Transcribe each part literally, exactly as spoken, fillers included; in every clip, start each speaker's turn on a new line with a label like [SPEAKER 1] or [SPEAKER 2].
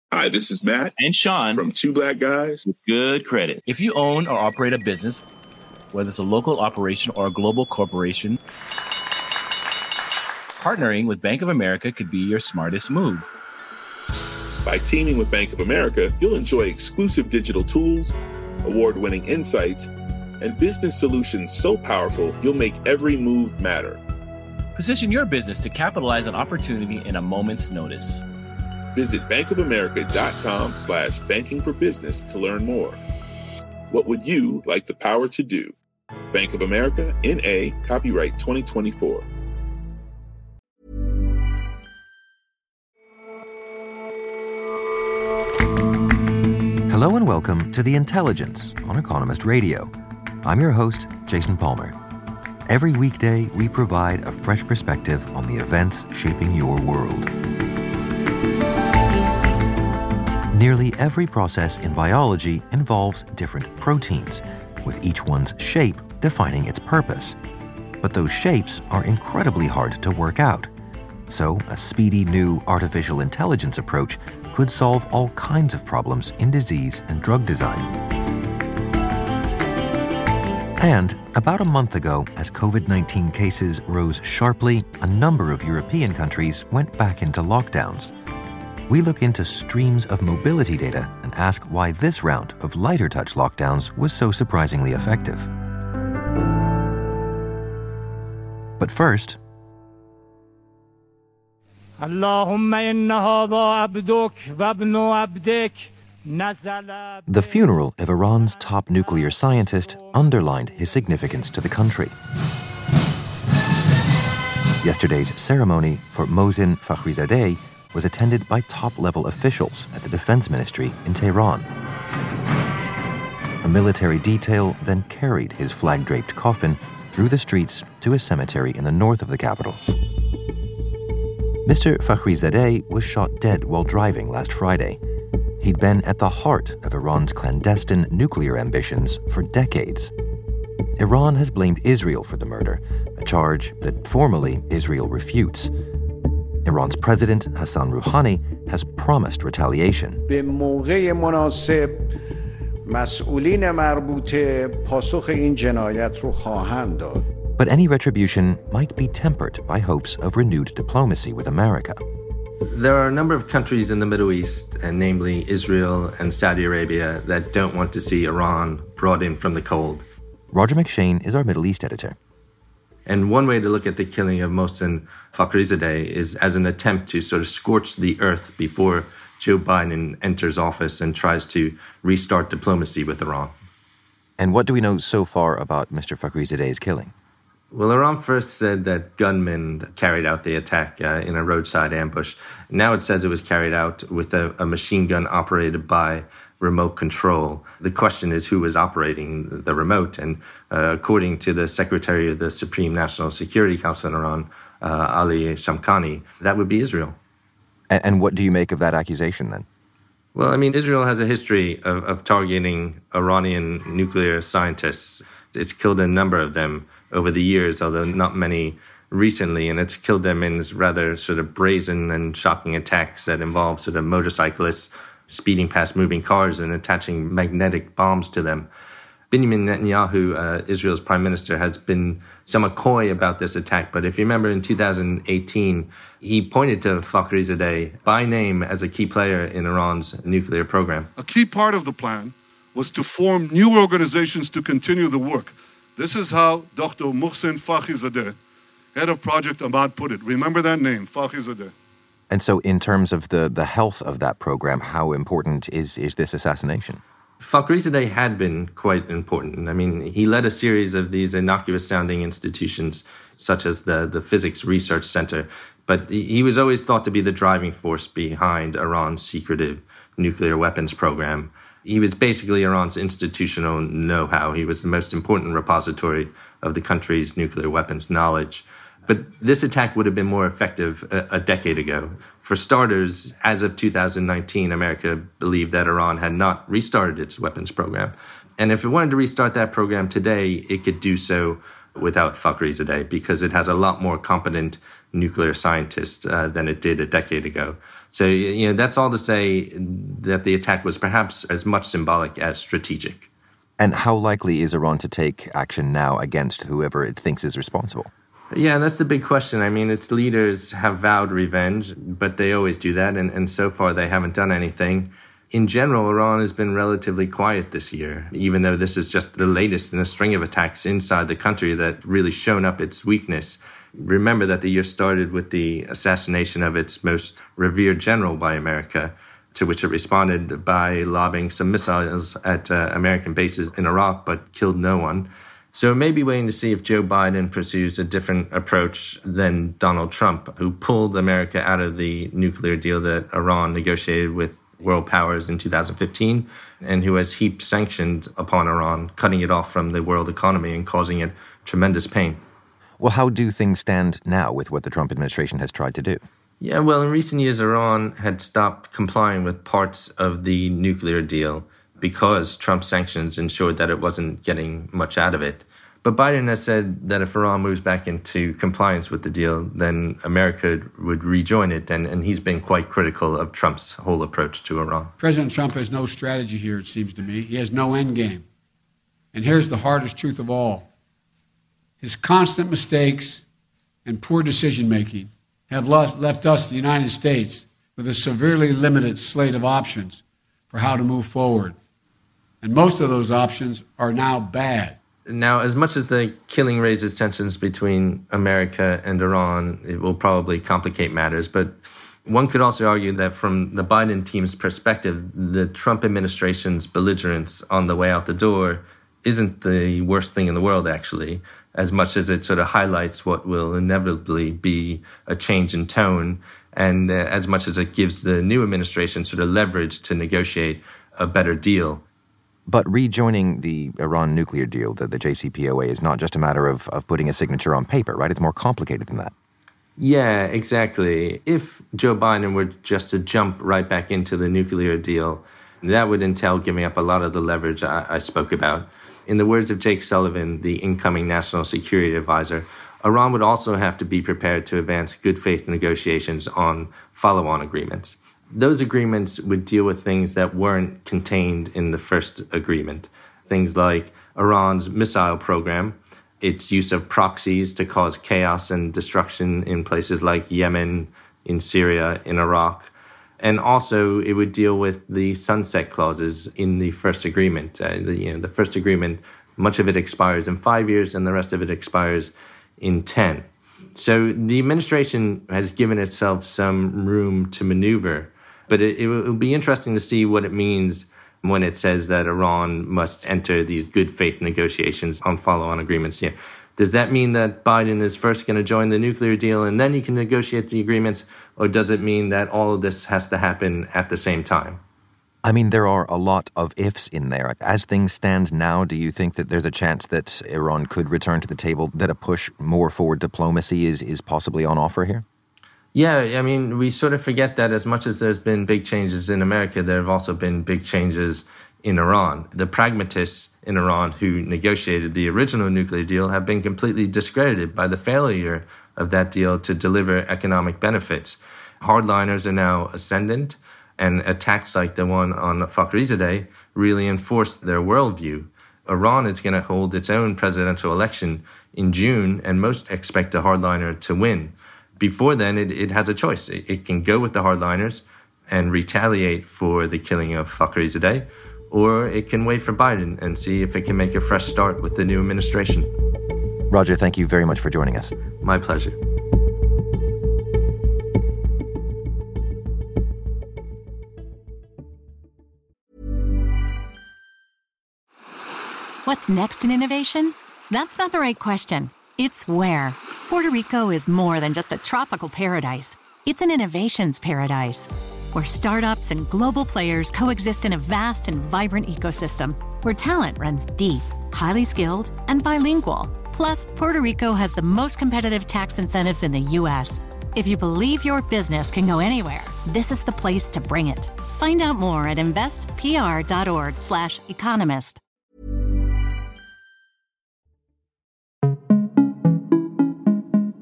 [SPEAKER 1] Hi, this is Matt
[SPEAKER 2] and Sean
[SPEAKER 1] from Two Black Guys
[SPEAKER 2] with Good Credit. If you own or operate a business, whether it's a local operation or a global corporation, partnering with Bank of America could be your smartest move.
[SPEAKER 1] By teaming with Bank of America, you'll enjoy exclusive digital tools, award-winning insights, and business solutions so powerful you'll make every move matter.
[SPEAKER 2] Position your business to capitalize on opportunity in a moment's notice.
[SPEAKER 1] Visit bankofamerica.com slash banking for business to learn more. What would you like the power to do? Bank of America, N A, copyright twenty twenty-four.
[SPEAKER 3] Hello and welcome to The Intelligence on Economist Radio. I'm your host, Jason Palmer. Every weekday, we provide a fresh perspective on the events shaping your world. Nearly every process in biology involves different proteins, with each one's shape defining its purpose. But those shapes are incredibly hard to work out. So, a speedy new artificial intelligence approach could solve all kinds of problems in disease and drug design. And about a month ago, as covid nineteen cases rose sharply, a number of European countries went back into lockdowns. We look into streams of mobility data and ask why this round of lighter touch lockdowns was so surprisingly effective. But first, the funeral of Iran's top nuclear scientist underlined his significance to the country. Yesterday's ceremony for Mohsen Fakhrizadeh was attended by top-level officials at the Defense Ministry in Tehran. A military detail then carried his flag-draped coffin through the streets to a cemetery in the north of the capital. Mister Fakhrizadeh was shot dead while driving last Friday. He'd been at the heart of Iran's clandestine nuclear ambitions for decades. Iran has blamed Israel for the murder, a charge that formally Israel refutes. Iran's president, Hassan Rouhani, has promised retaliation.
[SPEAKER 4] به موقع مناسب مسئولین مربوطه پاسخ این جنایت رو خواهند داد.
[SPEAKER 3] But any retribution might be tempered by hopes of renewed diplomacy with America.
[SPEAKER 5] There are a number of countries in the Middle East, and namely Israel and Saudi Arabia, that don't want to see Iran brought in from the cold.
[SPEAKER 3] Roger McShane is our Middle East editor.
[SPEAKER 5] And one way to look at the killing of Mohsen Fakhrizadeh is as an attempt to sort of scorch the earth before Joe Biden enters office and tries to restart diplomacy with Iran.
[SPEAKER 3] And what do we know so far about Mister Fakhrizadeh's killing?
[SPEAKER 5] Well, Iran first said that gunmen carried out the attack uh, in a roadside ambush. Now it says it was carried out with a, a machine gun operated by remote control. The question is who was operating the remote. And uh, according to the Secretary of the Supreme National Security Council in Iran, uh, Ali Shamkhani, that would be Israel.
[SPEAKER 3] And, and what do you make of that accusation then?
[SPEAKER 5] Well, I mean, Israel has a history of, of targeting Iranian nuclear scientists. It's killed a number of them over the years, although not many recently, and it's killed them in rather sort of brazen and shocking attacks that involve sort of motorcyclists speeding past moving cars and attaching magnetic bombs to them. Benjamin Netanyahu, uh, Israel's prime minister, has been somewhat coy about this attack, but if you remember in two thousand eighteen, he pointed to Fakhrizadeh by name as a key player in Iran's nuclear program.
[SPEAKER 6] A key part of the plan was to form new organizations to continue the work. This is how Doctor Mohsen Fakhrizadeh, head of Project Ahmad, put it. Remember that name, Fakhrizadeh.
[SPEAKER 3] And so in terms of the, the health of that program, how important is, is this assassination?
[SPEAKER 5] Fakhrizadeh had been quite important. I mean, he led a series of these innocuous-sounding institutions, such as the, the Physics Research Center, but he was always thought to be the driving force behind Iran's secretive nuclear weapons program. He was basically Iran's institutional know-how. He was the most important repository of the country's nuclear weapons knowledge. But this attack would have been more effective a, a decade ago. For starters, as of two thousand nineteen, America believed that Iran had not restarted its weapons program. And if it wanted to restart that program today, it could do so without Fakhrizadeh because it has a lot more competent nuclear scientists uh, than it did a decade ago. So, you know, that's all to say that the attack was perhaps as much symbolic as strategic.
[SPEAKER 3] And how likely is Iran to take action now against whoever it thinks is responsible?
[SPEAKER 5] Yeah, that's the big question. I mean, its leaders have vowed revenge, but they always do that, and, and so far they haven't done anything. In general, Iran has been relatively quiet this year, even though this is just the latest in a string of attacks inside the country that really shown up its weakness. Remember that the year started with the assassination of its most revered general by America, to which it responded by lobbing some missiles at uh, American bases in Iraq, but killed no one. So it may be waiting to see if Joe Biden pursues a different approach than Donald Trump, who pulled America out of the nuclear deal that Iran negotiated with world powers in two thousand fifteen, and who has heaped sanctions upon Iran, cutting it off from the world economy and causing it tremendous pain.
[SPEAKER 3] Well, how do things stand now with what the Trump administration has tried to do?
[SPEAKER 5] Yeah, well, in recent years, Iran had stopped complying with parts of the nuclear deal because Trump's sanctions ensured that it wasn't getting much out of it. But Biden has said that if Iran moves back into compliance with the deal, then America would rejoin it, and, and he's been quite critical of Trump's whole approach to Iran.
[SPEAKER 7] President Trump has no strategy here, it seems to me. He has no end game. And here's the hardest truth of all. His constant mistakes and poor decision-making have left us, the United States, with a severely limited slate of options for how to move forward. And most of those options are now bad.
[SPEAKER 5] Now, as much as the killing raises tensions between America and Iran, it will probably complicate matters. But one could also argue that from the Biden team's perspective, the Trump administration's belligerence on the way out the door isn't the worst thing in the world, actually, as much as it sort of highlights what will inevitably be a change in tone, and uh, as much as it gives the new administration sort of leverage to negotiate a better deal.
[SPEAKER 3] But rejoining the Iran nuclear deal, the, the J C P O A, is not just a matter of, of putting a signature on paper, right? It's more complicated than that.
[SPEAKER 5] Yeah, exactly. If Joe Biden were just to jump right back into the nuclear deal, that would entail giving up a lot of the leverage I, I spoke about. In the words of Jake Sullivan, the incoming national security advisor, Iran would also have to be prepared to advance good faith negotiations on follow-on agreements. Those agreements would deal with things that weren't contained in the first agreement. Things like Iran's missile program, its use of proxies to cause chaos and destruction in places like Yemen, in Syria, in Iraq. And also it would deal with the sunset clauses in the first agreement. Uh, the, you know, the first agreement, much of it expires in five years and the rest of it expires in ten. So the administration has given itself some room to maneuver. But it, it will be interesting to see what it means when it says that Iran must enter these good faith negotiations on follow-on agreements. Yeah. Does that mean that Biden is first going to join the nuclear deal and then he can negotiate the agreements? Or does it mean that all of this has to happen at the same time?
[SPEAKER 3] I mean, there are a lot of ifs in there. As things stand now, do you think that there's a chance that Iran could return to the table, that a push more forward diplomacy is, is possibly on offer here?
[SPEAKER 5] Yeah, I mean, we sort of forget that as much as there's been big changes in America, there have also been big changes in Iran. The pragmatists in Iran who negotiated the original nuclear deal have been completely discredited by the failure of that deal to deliver economic benefits. Hardliners are now ascendant, and attacks like the one on Fakhrizadeh really enforce their worldview. Iran is going to hold its own presidential election in June, and most expect a hardliner to win. Before then, it, it has a choice. It, it can go with the hardliners and retaliate for the killing of Fakhrizadeh, or it can wait for Biden and see if it can make a fresh start with the new administration.
[SPEAKER 3] Roger, thank you very much for joining us.
[SPEAKER 5] My pleasure.
[SPEAKER 8] What's next in innovation? That's not the right question. It's where. Puerto Rico is more than just a tropical paradise. It's an innovations paradise, where startups and global players coexist in a vast and vibrant ecosystem, where talent runs deep, highly skilled, and bilingual. Plus, Puerto Rico has the most competitive tax incentives in the U S. If you believe your business can go anywhere, this is the place to bring it. Find out more at investpr.org slash economist.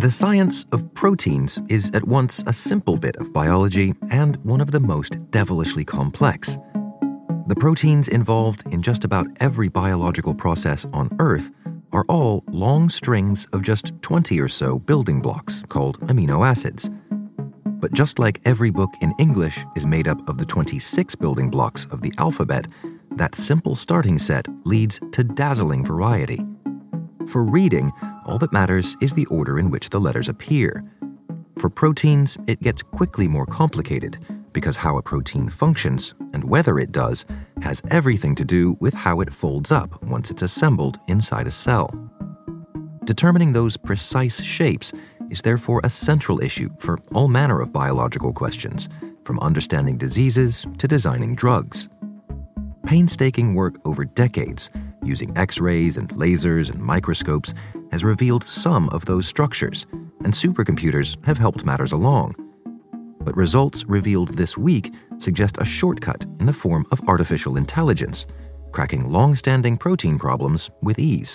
[SPEAKER 3] The science of proteins is at once a simple bit of biology and one of the most devilishly complex. The proteins involved in just about every biological process on Earth are all long strings of just twenty or so building blocks called amino acids. But just like every book in English is made up of the twenty-six building blocks of the alphabet, that simple starting set leads to dazzling variety. For reading, all that matters is the order in which the letters appear. For proteins, it gets quickly more complicated because how a protein functions, and whether it does, has everything to do with how it folds up once it's assembled inside a cell. Determining those precise shapes is therefore a central issue for all manner of biological questions, from understanding diseases to designing drugs. Painstaking work over decades, using X-rays and lasers and microscopes, has revealed some of those structures, and supercomputers have helped matters along. But results revealed this week suggest a shortcut in the form of artificial intelligence, cracking long-standing protein problems with ease.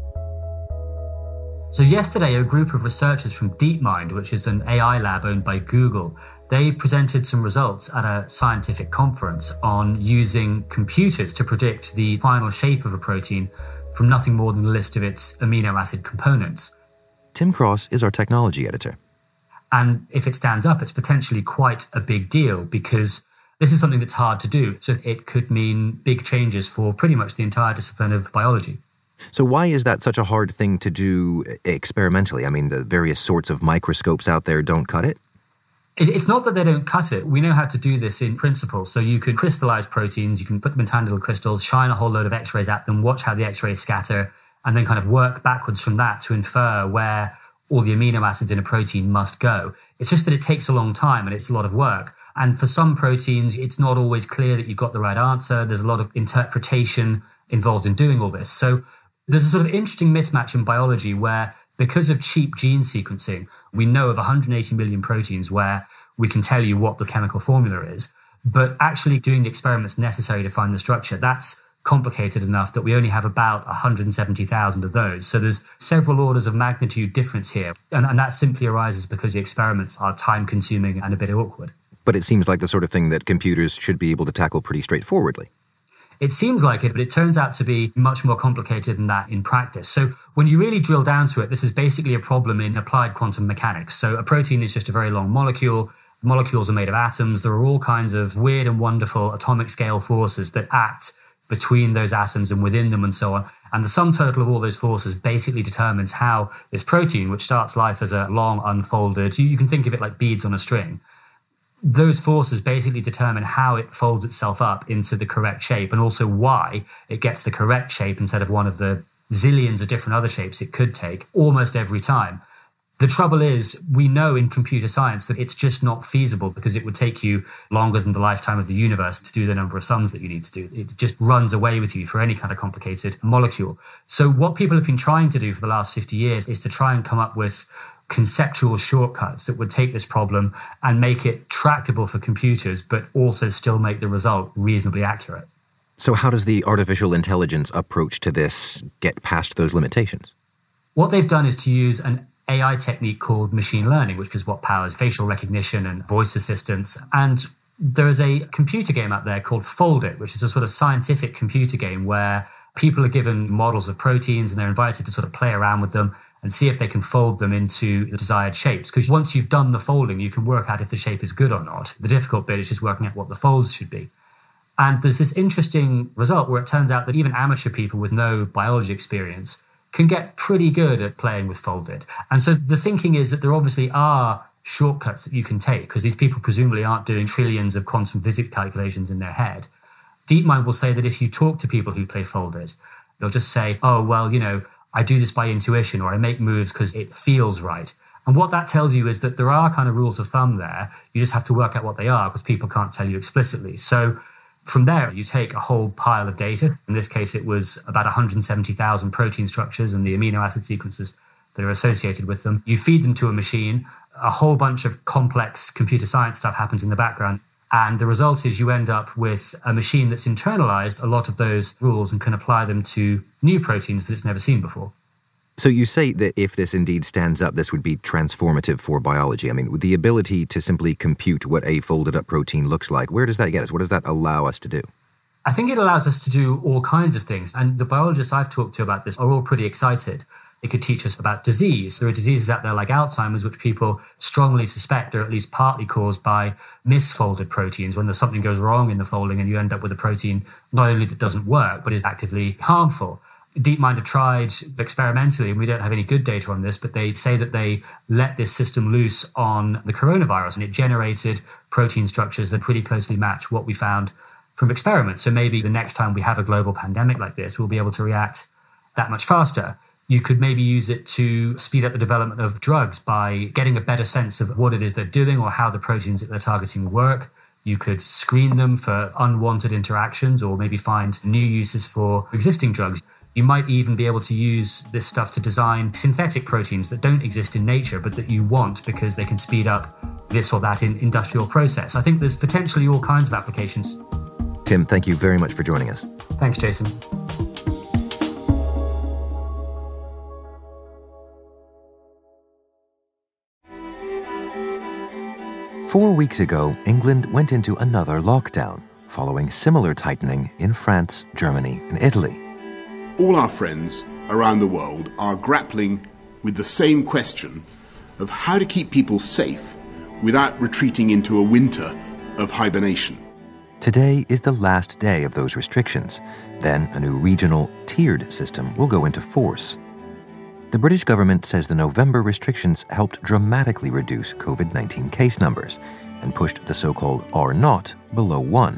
[SPEAKER 9] So yesterday, a group of researchers from DeepMind, which is an A I lab owned by Google, they presented some results at a scientific conference on using computers to predict the final shape of a protein from nothing more than a list of its amino acid components.
[SPEAKER 3] Tim Cross is our technology editor.
[SPEAKER 9] And if it stands up, it's potentially quite a big deal because this is something that's hard to do. So it could mean big changes for pretty much the entire discipline of biology.
[SPEAKER 3] So why is that such a hard thing to do experimentally? I mean, the various sorts of microscopes out there don't cut it?
[SPEAKER 9] It's not that they don't cut it. We know how to do this in principle. So you can crystallize proteins, you can put them in tiny little crystals, shine a whole load of X-rays at them, watch how the X-rays scatter, and then kind of work backwards from that to infer where all the amino acids in a protein must go. It's just that it takes a long time and it's a lot of work. And for some proteins, it's not always clear that you've got the right answer. There's a lot of interpretation involved in doing all this. So there's a sort of interesting mismatch in biology where, because of cheap gene sequencing, we know of one hundred eighty million proteins where we can tell you what the chemical formula is. But actually doing the experiments necessary to find the structure, that's complicated enough that we only have about one hundred seventy thousand of those. So there's several orders of magnitude difference here. And, and that simply arises because the experiments are time-consuming and a bit awkward.
[SPEAKER 3] But it seems like the sort of thing that computers should be able to tackle pretty straightforwardly.
[SPEAKER 9] It seems like it, but it turns out to be much more complicated than that in practice. So when you really drill down to it, this is basically a problem in applied quantum mechanics. So a protein is just a very long molecule. Molecules are made of atoms. There are all kinds of weird and wonderful atomic scale forces that act between those atoms and within them and so on. And the sum total of all those forces basically determines how this protein, which starts life as a long unfolded, you can think of it like beads on a string. Those forces basically determine how it folds itself up into the correct shape and also why it gets the correct shape instead of one of the zillions of different other shapes it could take almost every time. The trouble is, we know in computer science that it's just not feasible because it would take you longer than the lifetime of the universe to do the number of sums that you need to do. It just runs away with you for any kind of complicated molecule. So what people have been trying to do for the last fifty years is to try and come up with conceptual shortcuts that would take this problem and make it tractable for computers, but also still make the result reasonably accurate.
[SPEAKER 3] So how does the artificial intelligence approach to this get past those limitations?
[SPEAKER 9] What they've done is to use an A I technique called machine learning, which is what powers facial recognition and voice assistance. And there is a computer game out there called Fold It, which is a sort of scientific computer game where people are given models of proteins and they're invited to sort of play around with them and see if they can fold them into the desired shapes. Because once you've done the folding, you can work out if the shape is good or not. The difficult bit is just working out what the folds should be. And there's this interesting result where it turns out that even amateur people with no biology experience can get pretty good at playing with Folded. And so the thinking is that there obviously are shortcuts that you can take because these people presumably aren't doing trillions of quantum physics calculations in their head. DeepMind will say that if you talk to people who play Folded, they'll just say, oh, well, you know, I do this by intuition or I make moves because it feels right. And what that tells you is that there are kind of rules of thumb there. You just have to work out what they are because people can't tell you explicitly. So from there, you take a whole pile of data. In this case, it was about one hundred seventy thousand protein structures and the amino acid sequences that are associated with them. You feed them to a machine. A whole bunch of complex computer science stuff happens in the background. And the result is you end up with a machine that's internalized a lot of those rules and can apply them to new proteins that it's never seen before.
[SPEAKER 3] So you say that if this indeed stands up, this would be transformative for biology. I mean, with the ability to simply compute what a folded-up protein looks like, where does that get us? What does that allow us to do?
[SPEAKER 9] I think it allows us to do all kinds of things. And the biologists I've talked to about this are all pretty excited. It could teach us about disease. There are diseases out there like Alzheimer's, which people strongly suspect are at least partly caused by misfolded proteins, when there's something goes wrong in the folding and you end up with a protein not only that doesn't work, but is actively harmful. DeepMind have tried experimentally, and we don't have any good data on this, but they say that they let this system loose on the coronavirus, and it generated protein structures that pretty closely match what we found from experiments. So maybe the next time we have a global pandemic like this, we'll be able to react that much faster. You could maybe use it to speed up the development of drugs by getting a better sense of what it is they're doing or how the proteins that they're targeting work. You could screen them for unwanted interactions or maybe find new uses for existing drugs. You might even be able to use this stuff to design synthetic proteins that don't exist in nature, but that you want because they can speed up this or that in industrial process. I think there's potentially all kinds of applications.
[SPEAKER 3] Tim, thank you very much for joining us.
[SPEAKER 9] Thanks, Jason.
[SPEAKER 3] Four weeks ago, England went into another lockdown, following similar tightening in France, Germany, and Italy.
[SPEAKER 10] All our friends around the world are grappling with the same question of how to keep people safe without retreating into a winter of hibernation.
[SPEAKER 3] Today is the last day of those restrictions. Then a new regional, tiered system will go into force. The British government says the November restrictions helped dramatically reduce COVID nineteen case numbers and pushed the so-called R naught below one.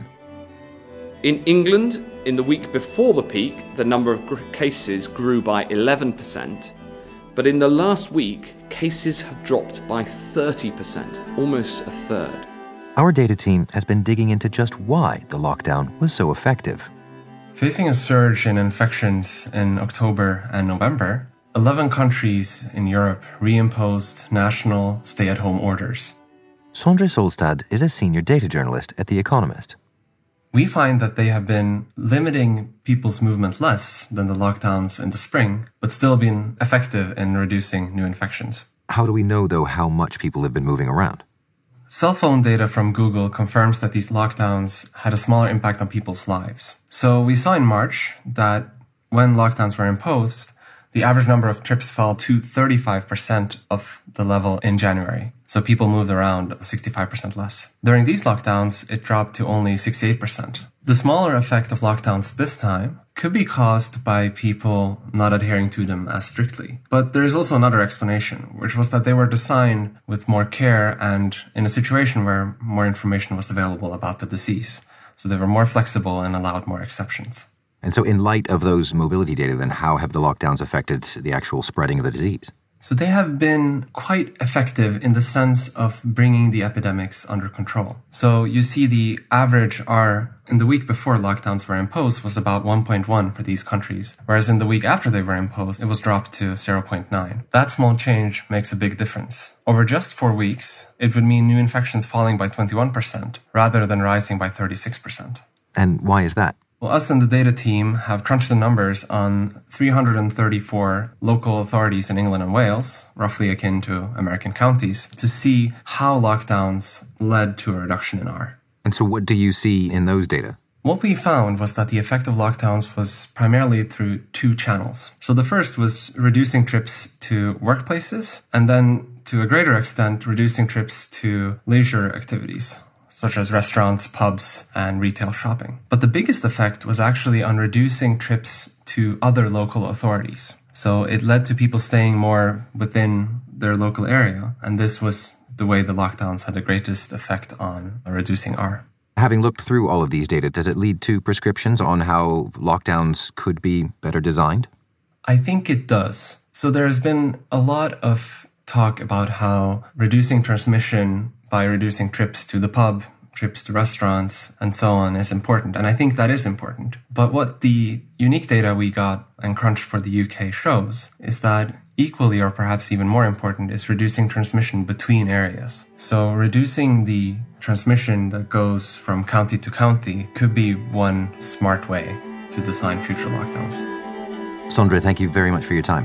[SPEAKER 11] In England, in the week before the peak, the number of gr- cases grew by eleven percent. But in the last week, cases have dropped by thirty percent, almost a third.
[SPEAKER 3] Our data team has been digging into just why the lockdown was so effective.
[SPEAKER 12] Facing a surge in infections in October and November, eleven countries in Europe reimposed national stay-at-home orders.
[SPEAKER 3] Sondre Solstad is a senior data journalist at The Economist.
[SPEAKER 12] We find that they have been limiting people's movement less than the lockdowns in the spring, but still been effective in reducing new infections.
[SPEAKER 3] How do we know, though, how much people have been moving around?
[SPEAKER 12] Cell phone data from Google confirms that these lockdowns had a smaller impact on people's lives. So we saw in March that when lockdowns were imposed, the average number of trips fell to thirty-five percent of the level in January. So people moved around sixty-five percent less. During these lockdowns, it dropped to only sixty-eight percent. The smaller effect of lockdowns this time could be caused by people not adhering to them as strictly. But there is also another explanation, which was that they were designed with more care and in a situation where more information was available about the disease. So they were more flexible and allowed more exceptions.
[SPEAKER 3] And so in light of those mobility data, then how have the lockdowns affected the actual spreading of the disease?
[SPEAKER 12] So they have been quite effective in the sense of bringing the epidemics under control. So you see the average R in the week before lockdowns were imposed was about one point one for these countries, whereas in the week after they were imposed, it was dropped to zero point nine. That small change makes a big difference. Over just four weeks, it would mean new infections falling by twenty-one percent rather than rising by thirty-six percent.
[SPEAKER 3] And why is that?
[SPEAKER 12] Well, us and the data team have crunched the numbers on three hundred thirty-four local authorities in England and Wales, roughly akin to American counties, to see how lockdowns led to a reduction in R.
[SPEAKER 3] And so what do you see in those data?
[SPEAKER 12] What we found was that the effect of lockdowns was primarily through two channels. So the first was reducing trips to workplaces, and then to a greater extent, reducing trips to leisure activities, such as restaurants, pubs, and retail shopping. But the biggest effect was actually on reducing trips to other local authorities. So it led to people staying more within their local area, and this was the way the lockdowns had the greatest effect on reducing R.
[SPEAKER 3] Having looked through all of these data, does it lead to prescriptions on how lockdowns could be better designed?
[SPEAKER 12] I think it does. So there's been a lot of talk about how reducing transmission by reducing trips to the pub, trips to restaurants, and so on is important. And I think that is important. But what the unique data we got and crunched for the U K shows is that equally, or perhaps even more important, is reducing transmission between areas. So reducing the transmission that goes from county to county could be one smart way to design future lockdowns.
[SPEAKER 3] Sondre, thank you very much for your time.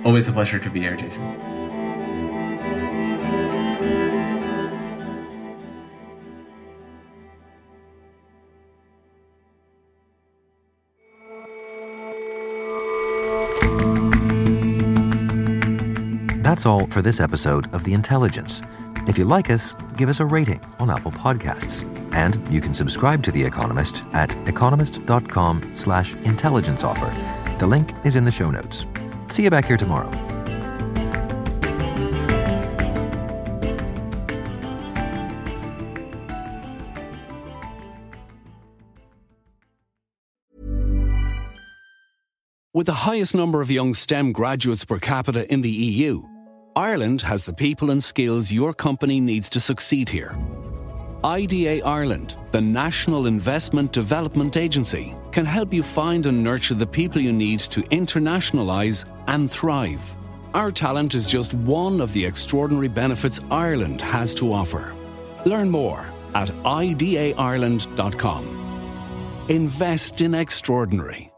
[SPEAKER 12] Always a pleasure to be here, Jason.
[SPEAKER 3] That's all for this episode of The Intelligence. If you like us, give us a rating on Apple Podcasts. And you can subscribe to The Economist at economist.com slash intelligence offer. The link is in the show notes. See you back here tomorrow.
[SPEAKER 13] With the highest number of young STEM graduates per capita in the E U, Ireland has the people and skills your company needs to succeed here. I D A Ireland, the National Investment Development Agency, can help you find and nurture the people you need to internationalise and thrive. Our talent is just one of the extraordinary benefits Ireland has to offer. Learn more at I D A Ireland dot com. Invest in extraordinary.